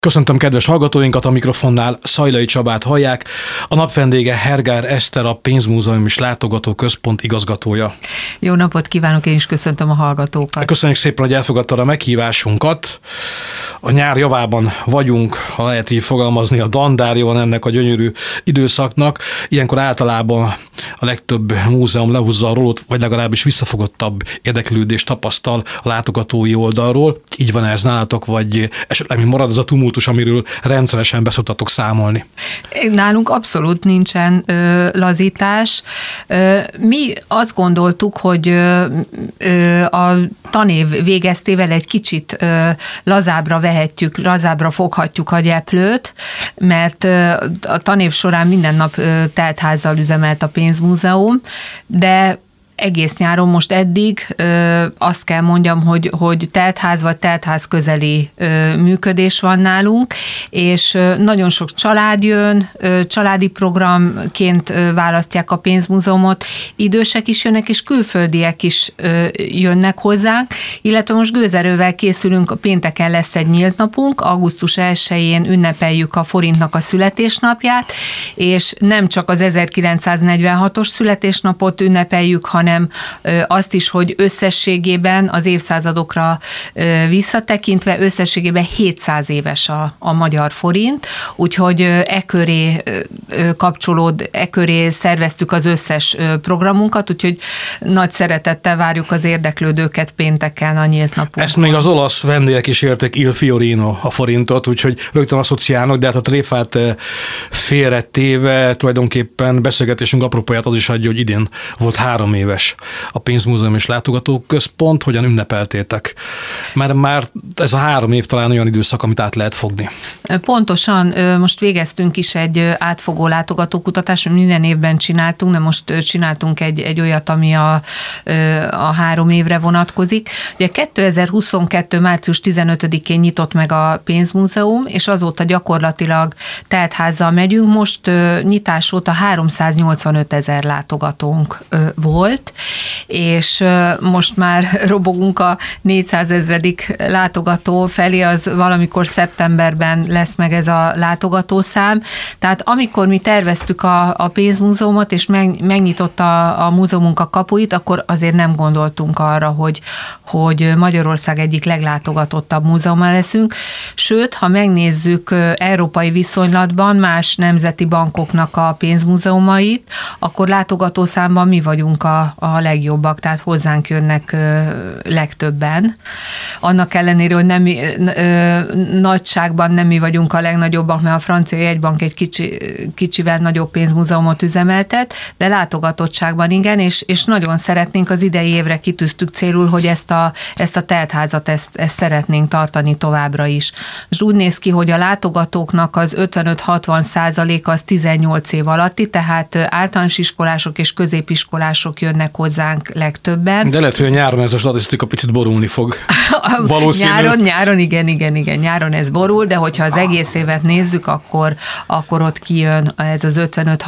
Köszöntöm kedves hallgatóinkat, a mikrofonnál Szajlai Csabát hallják. A nap vendége Hergár Eszter, a Pénzmúzeum és Látogatóközpont igazgatója. Jó napot kívánok, én is köszöntöm a hallgatókat. Köszönjük szépen, hogy elfogadtad a meghívásunkat. A nyár javában vagyunk, ha lehet így fogalmazni, a dandárja van ennek a gyönyörű időszaknak. Ilyenkor általában a legtöbb múzeum lehúzza a rólót, vagy legalábbis visszafogottabb érdeklődést tapasztal a látogatói oldalról. Így van ez nálatok, vagy esetleg mi marad az a tumultus, amiről rendszeresen beszoktatok számolni? Nálunk abszolút nincsen lazítás. Mi azt gondoltuk, hogy a tanév végeztével egy kicsit lazábbra foghatjuk a gyeplőt, mert a tanév során minden nap teltházzal üzemelt a pénzmúzeum, de egész nyáron most eddig azt kell mondjam, hogy teltház vagy teltház közeli működés van nálunk, és nagyon sok család jön, családi programként választják a pénzmúzeumot, idősek is jönnek, és külföldiek is jönnek hozzánk, illetve most gőzerővel készülünk, a pénteken lesz egy nyílt napunk, augusztus 1-én ünnepeljük a forintnak a születésnapját, és nem csak az 1946-os születésnapot ünnepeljük, hanem azt is, hogy összességében az évszázadokra visszatekintve összességében 700 éves a magyar forint, úgyhogy e köré szerveztük az összes programunkat, úgyhogy nagy szeretettel várjuk az érdeklődőket pénteken a nyílt napunkon. Ezt még az olasz vendégek is értek, Il Fiorino a forintot, úgyhogy rögtön asszociálnak, de hát a tréfát félretéve tulajdonképpen beszélgetésünk apropóját az is adja, hogy idén volt 3 éves a Pénzmúzeum és Látogatóközpont, hogyan ünnepeltétek? Mert már ez a 3 év talán olyan időszak, amit át lehet fogni. Pontosan, most végeztünk is egy átfogó látogatókutatást, amit minden évben csináltunk, de most csináltunk egy olyat, ami a 3 évre vonatkozik. Ugye 2022. március 15-én nyitott meg a Pénzmúzeum, és azóta gyakorlatilag teltházzal megyünk. Most nyitás óta 385 000 látogatónk volt, és most már robogunk a 400 000. Látogató felé, az valamikor szeptemberben lesz meg ez a látogatószám. Tehát amikor mi terveztük a pénzmúzeumot, és megnyitotta a múzeumunk a kapuit, akkor azért nem gondoltunk arra, hogy Magyarország egyik leglátogatottabb múzeuma leszünk. Sőt, ha megnézzük európai viszonylatban más nemzeti bankoknak a pénzmúzeumait, akkor látogatószámban mi vagyunk a legjobbak, tehát hozzánk jönnek legtöbben. Annak ellenére, hogy nem nagyságban nem mi vagyunk a legnagyobbak, mert a francia jegybank egy kicsivel nagyobb pénzmúzeumot üzemeltet, de látogatottságban igen, és nagyon szeretnénk, az idei évre kitűztük célul, hogy ezt a teltházat ezt szeretnénk tartani továbbra is. És úgy néz ki, hogy a látogatóknak az 55-60% az 18 év alatti, tehát általános iskolások és középiskolások jönnek hozzánk legtöbben. De lehet, hogy a nyáron ez a statisztika picit borulni fog. Valószínűleg. Nyáron igen, nyáron ez borul, de hogyha az egész évet nézzük, akkor ott kijön ez az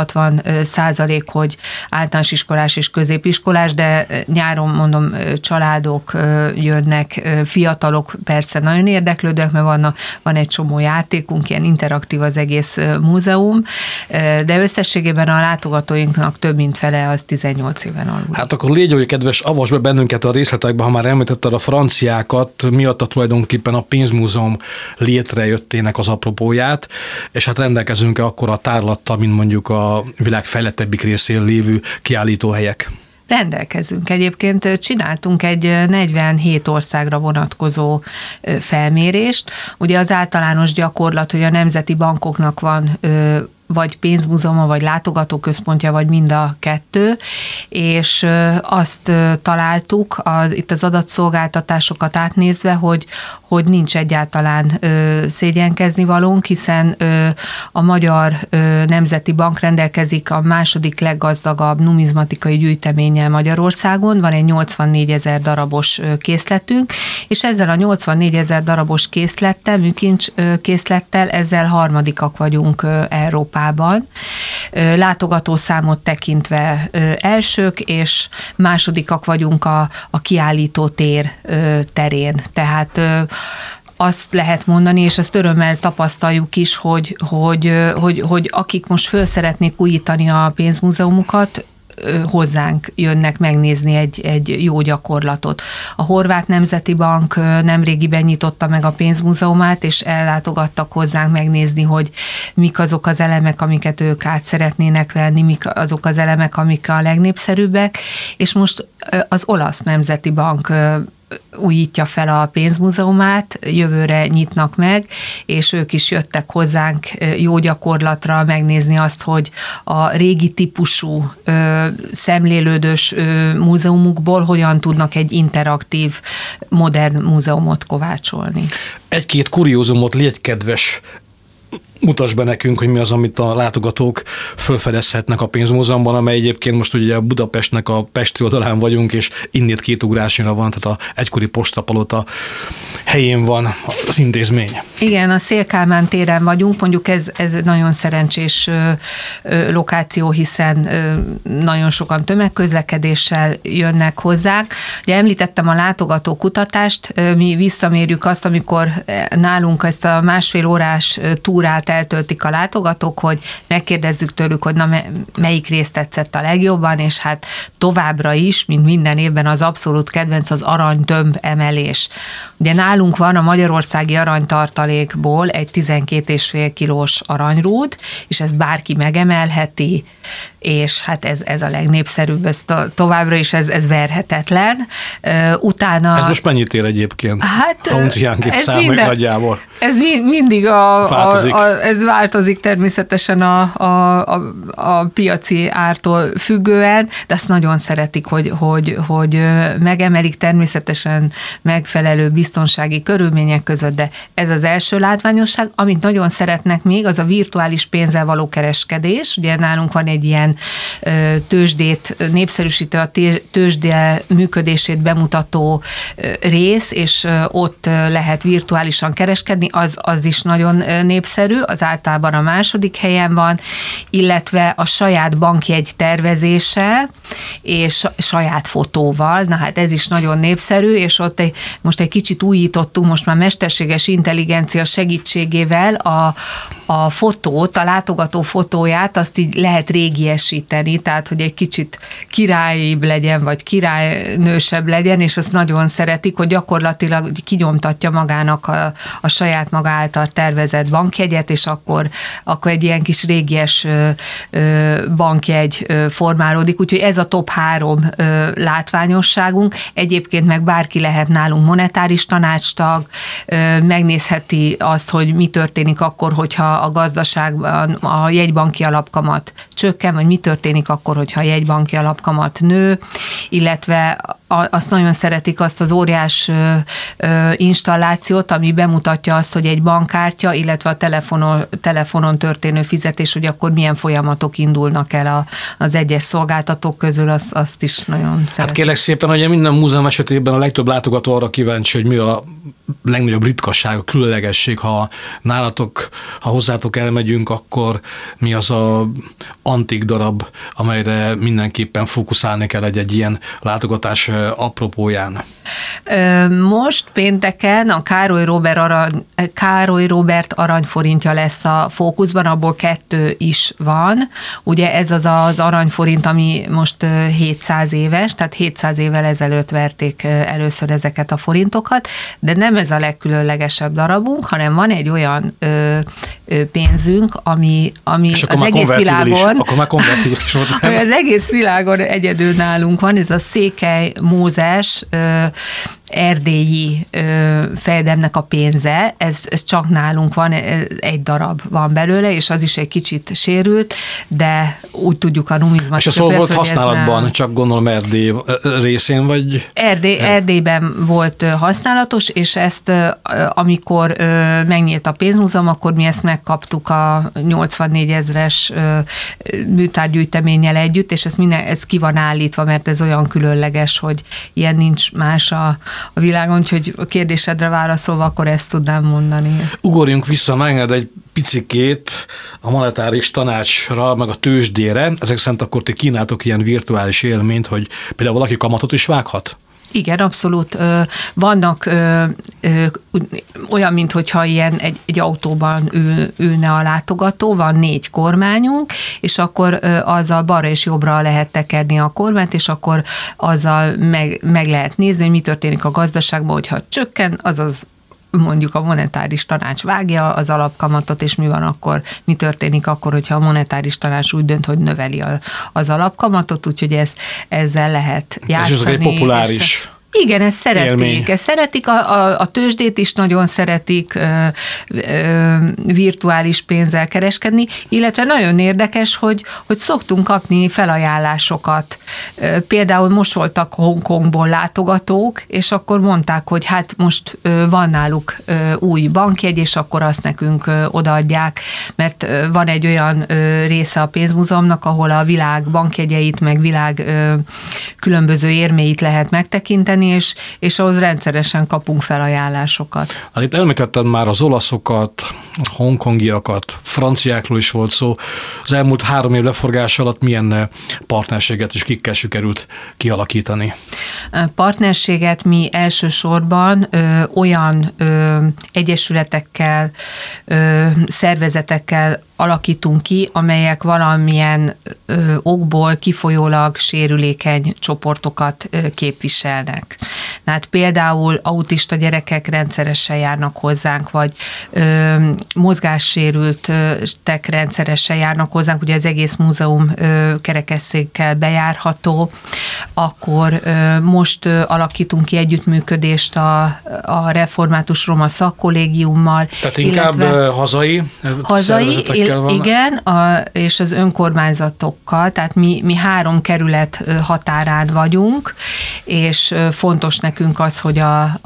55-60%, hogy általános iskolás és középiskolás, de nyáron mondom, családok jönnek, fiatalok persze nagyon érdeklődőek, mert van egy csomó játékunk, ilyen interaktív az egész múzeum, de összességében a látogatóinknak több mint fele az 18 éven alul. Hát akkor légy, hogy kedves, avasd be bennünket a részletekbe, ha már említetted a franciákat, miatt tulajdonképpen a pénzmúzeum létrejöttének az apropóját, és hát rendelkezünk-e akkor a tárlattal, mint mondjuk a világ fejlettebbik részén lévő kiállítóhelyek? Rendelkezünk. Egyébként csináltunk egy 47 országra vonatkozó felmérést. Ugye az általános gyakorlat, hogy a nemzeti bankoknak van vagy pénzmúzeuma, vagy látogatóközpontja, vagy mind a kettő, és azt találtuk itt az adatszolgáltatásokat átnézve, hogy nincs egyáltalán szégyenkezni valónk, hiszen a Magyar Nemzeti Bank rendelkezik a második leggazdagabb numizmatikai gyűjteménnyel Magyarországon, van egy 84 000 darabos készletünk, és ezzel a 84 000 darabos készlettel, műkincs készlettel, ezzel harmadikak vagyunk Európában. Látogatószámot tekintve elsők, és másodikak vagyunk a kiállító tér terén. Tehát azt lehet mondani, és ezt örömmel tapasztaljuk is, hogy akik most föl szeretnék újítani a pénzmúzeumukat, hozzánk jönnek megnézni egy jó gyakorlatot. A Horvát Nemzeti Bank nemrégiben nyitotta meg a pénzmúzeumát, és ellátogattak hozzánk megnézni, hogy mik azok az elemek, amiket ők át szeretnének venni, mik azok az elemek, amik a legnépszerűbbek, és most az Olasz Nemzeti Bank újítja fel a pénzmúzeumát, jövőre nyitnak meg, és ők is jöttek hozzánk jó gyakorlatra megnézni azt, hogy a régi típusú szemlélődős múzeumukból hogyan tudnak egy interaktív, modern múzeumot kovácsolni. Egy-két kuriózumot légy kedves, mutasd be nekünk, hogy mi az, amit a látogatók felfedezhetnek a pénzmúzeumban, amely egyébként most ugye Budapestnek a pesti oldalán vagyunk, és innét 2 ugrásnyira van, tehát a egykori postapalota helyén van az intézmény. Igen, a Széll Kálmán téren vagyunk, mondjuk ez nagyon szerencsés lokáció, hiszen nagyon sokan tömegközlekedéssel jönnek hozzánk. Ugye említettem a látogatókutatást, mi visszamérjük azt, amikor nálunk ezt a 1,5 órás túrát eltöltik a látogatók, hogy megkérdezzük tőlük, hogy na melyik részt tetszett a legjobban, és hát továbbra is, mint minden évben az abszolút kedvenc az aranytömb emelés. Ugye nálunk van a magyarországi aranytartalékból egy 12,5 kilós aranyrúd, és ezt bárki megemelheti, és hát ez a legnépszerűbb, ez továbbra is ez verhetetlen. Utána... Ez most mennyit ér egyébként? Hát, unciánként számoljuk nagyjából. Ez mindig ez változik természetesen a piaci ártól függően, de azt nagyon szeretik, hogy megemelik természetesen megfelelő biztonsági körülmények között, de ez az első látványosság. Amit nagyon szeretnek még, az a virtuális pénzzel való kereskedés. Ugye nálunk van egy ilyen tőzsdét, népszerűsítő a tőzsde működését bemutató rész, és ott lehet virtuálisan kereskedni, az is nagyon népszerű, az általában a második helyen van, illetve a saját bankjegy tervezése és saját fotóval, na hát ez is nagyon népszerű, és ott most egy kicsit újítottunk, most már mesterséges intelligencia segítségével a fotót, a látogató fotóját, azt így lehet régiesíteni, tehát hogy egy kicsit királyibb legyen, vagy királynősebb legyen, és azt nagyon szeretik, hogy gyakorlatilag kinyomtatja magának a saját maga által tervezett bankjegyet, és akkor egy ilyen kis régies bankjegy formálódik, úgyhogy ez a top 3 látványosságunk. Egyébként meg bárki lehet nálunk monetáris tanácstag, megnézheti azt, hogy mi történik akkor, hogyha a gazdaságban a jegybanki alapkamat csökken, vagy mi történik akkor, hogyha a jegybanki alapkamat nő, illetve azt nagyon szeretik azt az óriás installációt, ami bemutatja azt, hogy egy bankkártya, illetve a telefonon történő fizetés, hogy akkor milyen folyamatok indulnak el az egyes szolgáltatók közül, azt is nagyon szeretik. Hát kérlek szépen, hogy minden múzeum esetében a legtöbb látogató arra kíváncsi, hogy mi a legnagyobb ritkasság, a különlegesség, ha nálatok, ha hozzátok elmegyünk, akkor mi az a antik darab, amelyre mindenképpen fókuszálni kell egy ilyen látogatás apropóján? Most pénteken a Károly Róbert aranyforintja lesz a fókuszban, abból 2 is van. Ugye ez az aranyforint, ami most 700 éves, tehát 700 évvel ezelőtt verték először ezeket a forintokat, de nem ez a legkülönlegesebb darabunk, hanem van egy olyan pénzünk, ami az egész világon, ami az egész világon egyedül nálunk van, ez a Székely Mózes erdélyi fejedelmnek a pénze, ez csak nálunk van, egy darab van belőle, és az is egy kicsit sérült, de úgy tudjuk a numizmatikus. És ez hol volt használatban? Csak gondolom Erdély részén, vagy? Erdélyben volt használatos, és ezt amikor megnyílt a pénzmúzeum, akkor mi ezt megkaptuk a 84 000-es műtárgyűjteménnyel együtt, és ez ki van állítva, mert ez olyan különleges, hogy ilyen nincs más a világon, úgyhogy a kérdésedre válaszolva, akkor ezt tudnám mondani. Ugorjunk vissza, megenged egy picikét a monetáris tanácsra, meg a tőzsdére. Ezek szerint akkor ti kínáltok ilyen virtuális élményt, hogy például valaki kamatot is vághat? Igen, abszolút. Vannak olyan, mintha ilyen egy autóban ülne a látogató, van 4 kormányunk, és akkor azzal balra és jobbra lehet tekerni a kormányt, és akkor azzal meg lehet nézni, hogy mi történik a gazdaságban, hogyha csökken, azaz mondjuk a monetáris tanács vágja az alapkamatot, és mi történik akkor, hogyha a monetáris tanács úgy dönt, hogy növeli az alapkamatot, úgyhogy ezzel lehet játszani. És ez egy populáris igen, ezt szeretik. Élmény. Ezt szeretik, a tőzsdét is nagyon szeretik virtuális pénzzel kereskedni, illetve nagyon érdekes, hogy szoktunk kapni felajánlásokat. Például most voltak Hongkongból látogatók, és akkor mondták, hogy hát most van náluk új bankjegy, és akkor azt nekünk odaadják, mert van egy olyan része a pénzmúzeumnak, ahol a világ bankjegyeit, meg világ különböző érméit lehet megtekinteni, és ahhoz rendszeresen kapunk felajánlásokat. Hát itt említetted már az olaszokat, hongkongiakat, franciákról is volt szó. Az elmúlt 3 év leforgása alatt milyen partnerséget és kikkel sikerült kialakítani? Partnerséget mi elsősorban olyan egyesületekkel, szervezetekkel alakítunk ki, amelyek valamilyen okból kifolyólag sérülékeny csoportokat képviselnek. Hát például autista gyerekek rendszeresen járnak hozzánk, vagy mozgássérültek rendszeresen járnak hozzánk, ugye az egész múzeum kerekesszékkel bejárható, akkor most alakítunk ki együttműködést a Református Roma Szakkollégiummal. Tehát inkább hazai igen, és az önkormányzatokkal, tehát mi 3 kerület határán vagyunk, és fontos nekünk az, hogy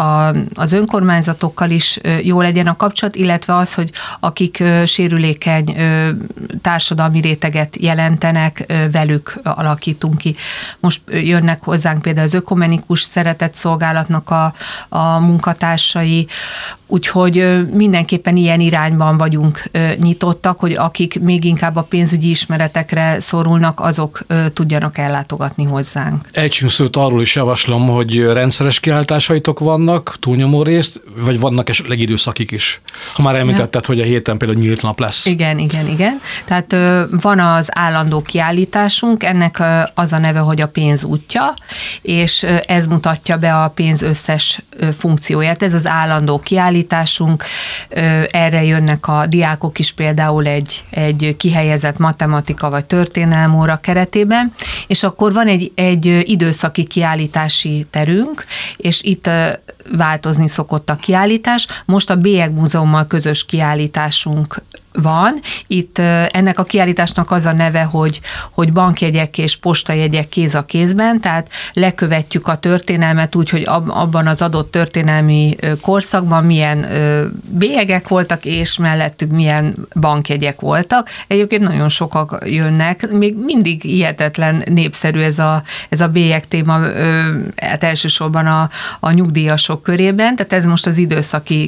az önkormányzatokkal is jó legyen a kapcsolat, illetve az, hogy akik sérülékeny társadalmi réteget jelentenek, velük alakítunk ki. Most jönnek hozzánk például az Ökumenikus Szeretetszolgálatnak a munkatársai, úgyhogy mindenképpen ilyen irányban vagyunk nyitottak, hogy akik még inkább a pénzügyi ismeretekre szorulnak, azok tudjanak ellátogatni hozzánk. Ejtsünk szót arról is javaslom, hogy rendszeres kiállításaitok vannak, túlnyomó részt, vagy vannak esetleg időszakik is. Ha már említetted, hogy a héten például nyílt nap lesz. Igen. Tehát van az állandó kiállításunk, ennek az a neve, hogy a pénz útja, és ez mutatja be a pénz összes funkcióját. Ez az állandó kiállításunk, erre jönnek a diákok is például egy kihelyezett matematika vagy történelem óra keretében, és akkor van egy időszaki kiállítási terünk, és itt változni szokott a kiállítás. Most a Bélyegmúzeummal közös kiállításunk van. Itt ennek a kiállításnak az a neve, hogy bankjegyek és postajegyek kéz a kézben, tehát lekövetjük a történelmet úgy, hogy abban az adott történelmi korszakban milyen bélyegek voltak, és mellettük milyen bankjegyek voltak. Egyébként nagyon sokak jönnek, még mindig hihetetlen népszerű ez a bélyeg téma, hát elsősorban a nyugdíjasok körében, tehát ez most az időszaki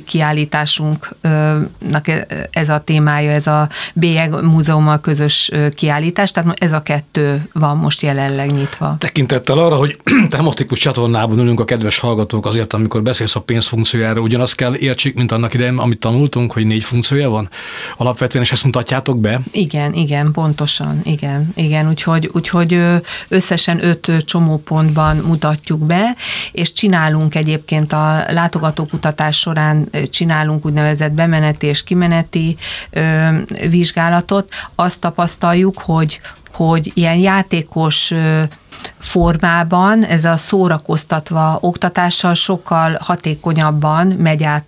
kiállításunknak ez a témája, ez a Bélyegmúzeummal közös kiállítás, tehát ez a 2 van most jelenleg nyitva. Tekintettel arra, hogy tematikus csatornában ülünk a kedves hallgatók, azért amikor beszélsz a pénz funkciójára, ugyanazt kell értsék, mint annak idején, amit tanultunk, hogy 4 funkciója van alapvetően, és ezt mutatjátok be? Igen, pontosan, igen. Úgyhogy összesen 5 csomópontban mutatjuk be, és csinálunk egyébként a látogatókutatás során csinálunk úgynevezett bemeneti és kimeneti vizsgálatot. Azt tapasztaljuk, hogy ilyen játékos formában ez a szórakoztatva oktatással sokkal hatékonyabban megy át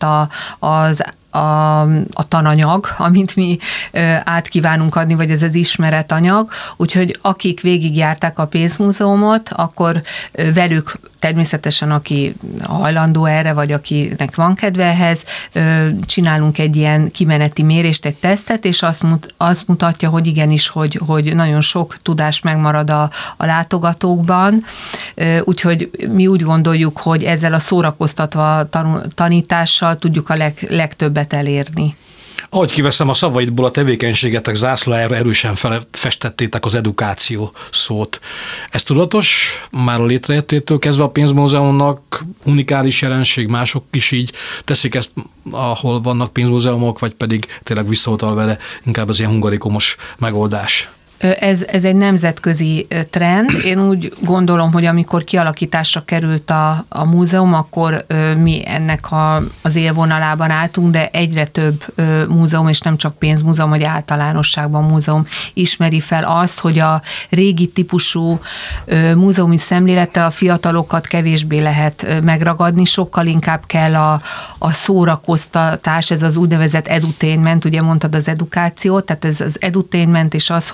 a tananyag, amit mi át kívánunk adni, vagy ez az ismeretanyag, úgyhogy akik végigjárták a pénzmúzeumot, akkor velük természetesen, aki hajlandó erre, vagy akinek van kedve ehhez, csinálunk egy ilyen kimeneti mérést, egy tesztet, és azt mutatja, hogy igenis, hogy nagyon sok tudás megmarad a látogatókban, úgyhogy mi úgy gondoljuk, hogy ezzel a szórakoztatva tanítással tudjuk a legtöbbet elérni. Ahogy kiveszem a szavaidból, a tevékenységetek zászlajára erősen festettétek az edukáció szót. Ez tudatos? Már a létrejöttétől kezdve a pénzmúzeumnak unikális jelenség, mások is így teszik ezt, ahol vannak pénzmúzeumok, vagy pedig tényleg visszautal vele inkább az ilyen hungarikumos megoldás? Ez egy nemzetközi trend. Én úgy gondolom, hogy amikor kialakításra került a múzeum, akkor mi ennek az élvonalában álltunk, de egyre több múzeum, és nem csak pénzmúzeum, vagy általánosságban múzeum ismeri fel azt, hogy a régi típusú múzeumi szemlélettel a fiatalokat kevésbé lehet megragadni, sokkal inkább kell a szórakoztatás, ez az úgynevezett edutainment, ugye mondtad az edukációt, tehát ez az edutainment és az,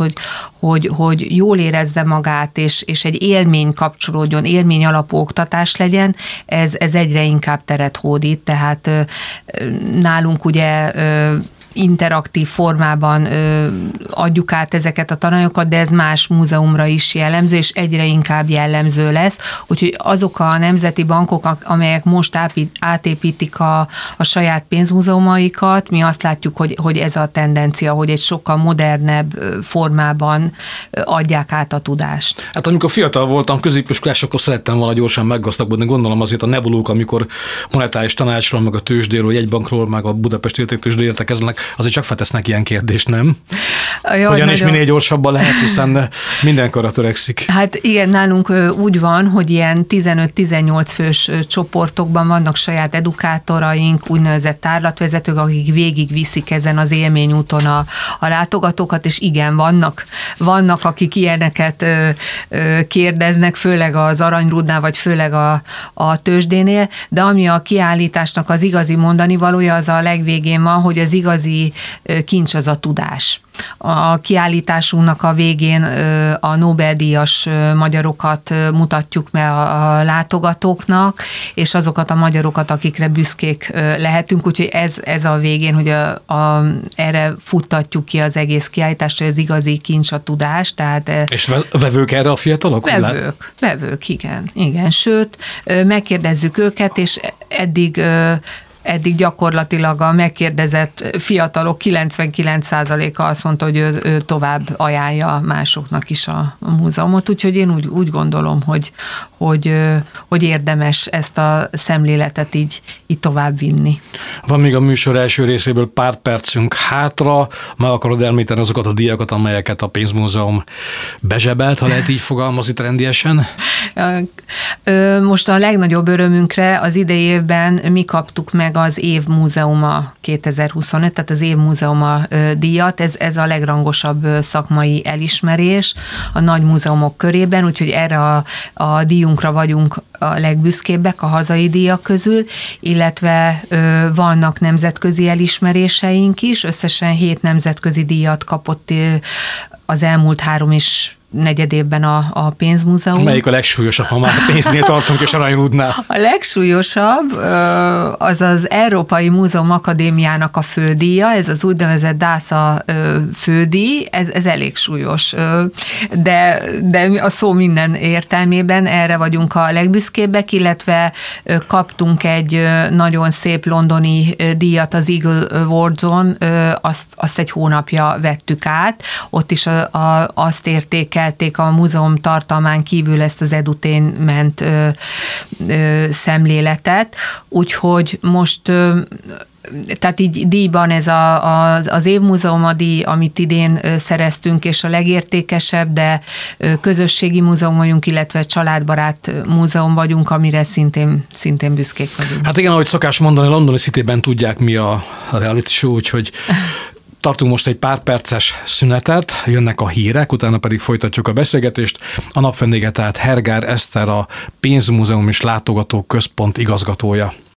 hogy jól érezze magát, és egy élmény kapcsolódjon, élmény alapú oktatás legyen, ez egyre inkább teret hódít, tehát nálunk ugye interaktív formában adjuk át ezeket a tananyagokat, de ez más múzeumra is jellemző, és egyre inkább jellemző lesz. Úgyhogy azok a nemzeti bankok, amelyek most átépítik a saját pénzmúzeumaikat, mi azt látjuk, hogy ez a tendencia, hogy egy sokkal modernebb formában adják át a tudást. Hát amikor fiatal voltam, középiskolás, akkor szerettem volna gyorsan meggazdagodni. Gondolom azért a nebulók, amikor monetáris tanácsról, meg a tőzsdéről, jegybankról, meg a Budapesti értéktőzsdéről értekeznek, azért csak feltesznek ilyen kérdést, nem? Hogyan is minél gyorsabban lehet, hiszen mindenkorra törekszik. Hát igen, nálunk úgy van, hogy ilyen 15-18 fős csoportokban vannak saját edukátoraink, úgynevezett tárlatvezetők, akik végigviszik ezen az élményúton a látogatókat, és igen, vannak akik ilyeneket kérdeznek, főleg az Aranyrúdnál, vagy főleg a tőzsdénél, de ami a kiállításnak az igazi mondani valója, az a legvégén van, hogy az igazi kincs az a tudás. A kiállításunknak a végén a Nobel-díjas magyarokat mutatjuk meg a látogatóknak, és azokat a magyarokat, akikre büszkék lehetünk, úgyhogy ez a végén, hogy erre futtatjuk ki az egész kiállítást, hogy az igazi kincs a tudás. Tehát, és vevők erre a fiatalok? Vevők, igen. Sőt, megkérdezzük őket, és eddig gyakorlatilag a megkérdezett fiatalok 99%-a azt mondta, hogy ő tovább ajánlja másoknak is a múzeumot, úgyhogy én úgy gondolom, hogy érdemes ezt a szemléletet így tovább vinni. Van még a műsor első részéből pár percünk hátra, meg akarod említeni azokat a díjakat, amelyeket a pénzmúzeum bezsebelt, ha lehet így fogalmazni trendiesen? Most a legnagyobb örömünkre az idei évben mi kaptuk meg az év múzeuma 2025, tehát az év múzeuma díjat, ez a legrangosabb szakmai elismerés a nagy múzeumok körében, úgyhogy erre a díjunkra vagyunk a legbüszkébbek a hazai díjak közül, illetve vannak nemzetközi elismeréseink is, összesen 7 nemzetközi díjat kapott az elmúlt 3 és negyed évben a pénzmúzeum. Melyik a legsúlyosabb, ha már pénznél tartunk és Aranyrúdnál? A legsúlyosabb az az Európai Múzeum Akadémiának a fődíja, ez az úgynevezett DASA fődíj, ez elég súlyos, de a szó minden értelmében erre vagyunk a legbüszkébbek, illetve kaptunk egy nagyon szép londoni díjat az Eagle Awards-on, azt egy hónapja vettük át, ott is azt értékelték a múzeum tartalmán kívül ezt az edutainment szemléletet, úgyhogy most tehát így díjban ez az évmúzeuma díj, amit idén szereztünk, és a legértékesebb, de közösségi múzeum vagyunk, illetve családbarát múzeum vagyunk, amire szintén büszkék vagyunk. Hát igen, ahogy szokás mondani, a londoni Cityben tudják, mi a reality show, úgyhogy tartunk most egy pár perces szünetet, jönnek a hírek, utána pedig folytatjuk a beszélgetést. A nap vendége tehát Hergár Eszter, a Pénzmúzeum és Látogató Központ igazgatója.